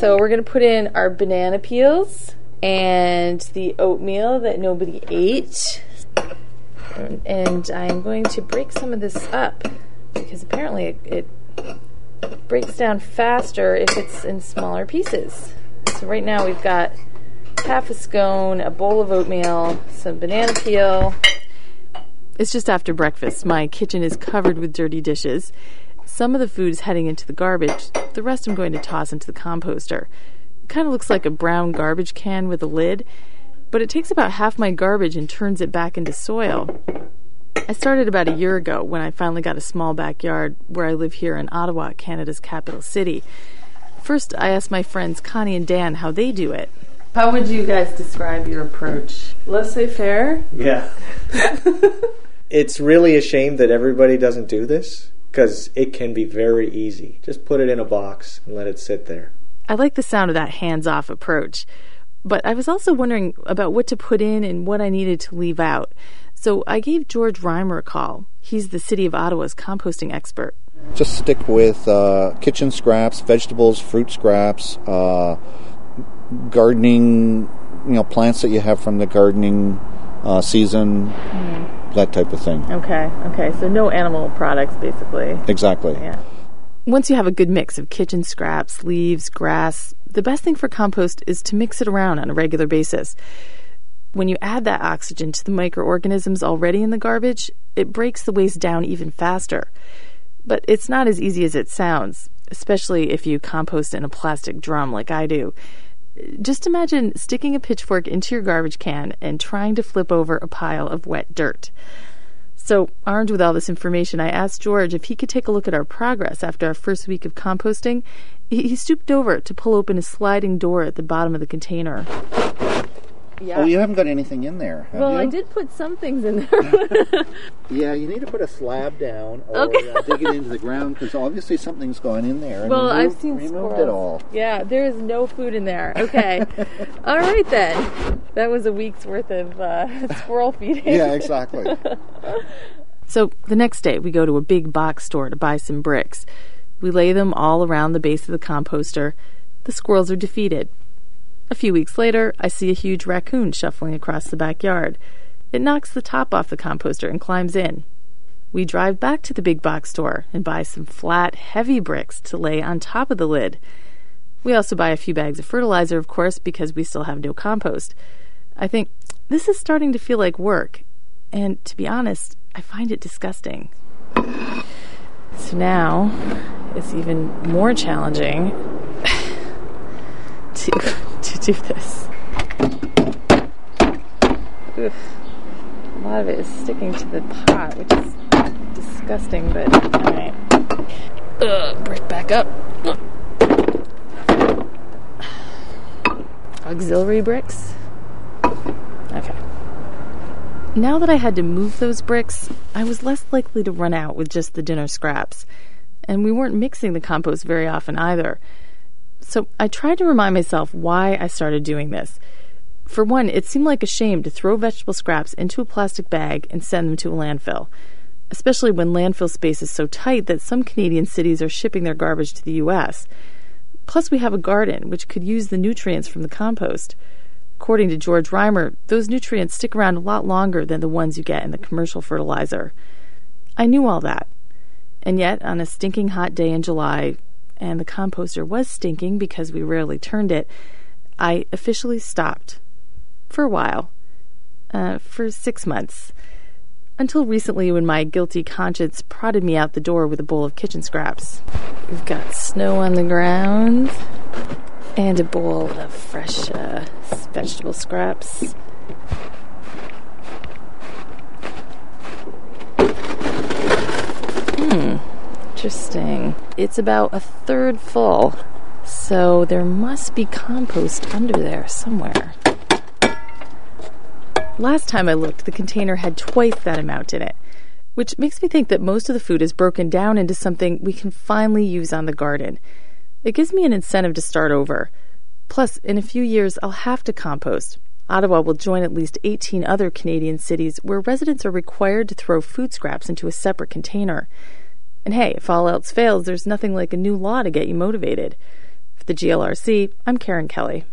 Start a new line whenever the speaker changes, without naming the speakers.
So we're going to put in our banana peels and the oatmeal that nobody ate. And I'm going to break some of this up because apparently it breaks down faster if it's in smaller pieces. So right now we've got half a scone, a bowl of oatmeal, some banana peel. It's just after breakfast. My kitchen is covered with dirty dishes. Some of the food is heading into the garbage. The rest I'm going to toss into the composter. It kind of looks like a brown garbage can with a lid, but it takes about half my garbage and turns it back into soil. I started about a year ago when I finally got a small backyard where I live here in Ottawa, Canada's capital city. First, I asked my friends Connie and Dan how they do it. How would you guys describe your approach? Laissez-faire?
Yeah. It's really a shame that everybody doesn't do this, because it can be very easy. Just put it in a box and let it sit there.
I like the sound of that hands-off approach. But I was also wondering about what to put in and what I needed to leave out. So I gave George Reimer a call. He's the City of Ottawa's composting expert.
Just stick with kitchen scraps, vegetables, fruit scraps, gardening, plants that you have from the gardening season, that type of thing.
Okay. So no animal products, basically.
Exactly.
Yeah. Once you have a good mix of kitchen scraps, leaves, grass, the best thing for compost is to mix it around on a regular basis. When you add that oxygen to the microorganisms already in the garbage, it breaks the waste down even faster. But it's not as easy as it sounds, especially if you compost in a plastic drum like I do. Just imagine sticking a pitchfork into your garbage can and trying to flip over a pile of wet dirt. So, armed with all this information, I asked George if he could take a look at our progress after our first week of composting. He stooped over to pull open a sliding door at the bottom of the container.
Yeah. Oh, you haven't got anything in there, have you?
Well, I did put some things in there.
Yeah, you need to put a slab down or
Okay.
dig it into the ground, because obviously something's gone in there.
Well, I've seen
removed
squirrels.
It all.
Yeah, there is no food in there. Okay. All right, then. That was a week's worth of squirrel feeding.
Yeah, exactly.
So the next day, we go to a big box store to buy some bricks. We lay them all around the base of the composter. The squirrels are defeated. A few weeks later, I see a huge raccoon shuffling across the backyard. It knocks the top off the composter and climbs in. We drive back to the big box store and buy some flat, heavy bricks to lay on top of the lid. We also buy a few bags of fertilizer, of course, because we still have no compost. I think this is starting to feel like work. And to be honest, I find it disgusting. So now, it's even more challenging to do this. Oof. A lot of it is sticking to the pot, which is disgusting, but alright. Brick back up. Auxiliary bricks. Okay. Now that I had to move those bricks, I was less likely to run out with just the dinner scraps. And we weren't mixing the compost very often either. So I tried to remind myself why I started doing this. For one, it seemed like a shame to throw vegetable scraps into a plastic bag and send them to a landfill, especially when landfill space is so tight that some Canadian cities are shipping their garbage to the U.S. Plus, we have a garden, which could use the nutrients from the compost. According to George Reimer, those nutrients stick around a lot longer than the ones you get in the commercial fertilizer. I knew all that. And yet, on a stinking hot day in July, and the composter was stinking because we rarely turned it, I officially stopped. For a while. For 6 months. Until recently, when my guilty conscience prodded me out the door with a bowl of kitchen scraps. We've got snow on the ground and a bowl of fresh vegetable scraps. Interesting. It's about a third full, so there must be compost under there somewhere. Last time I looked, the container had twice that amount in it, which makes me think that most of the food is broken down into something we can finally use on the garden. It gives me an incentive to start over. Plus, in a few years, I'll have to compost. Ottawa will join at least 18 other Canadian cities where residents are required to throw food scraps into a separate container. And hey, if all else fails, there's nothing like a new law to get you motivated. For the GLRC, I'm Karen Kelly.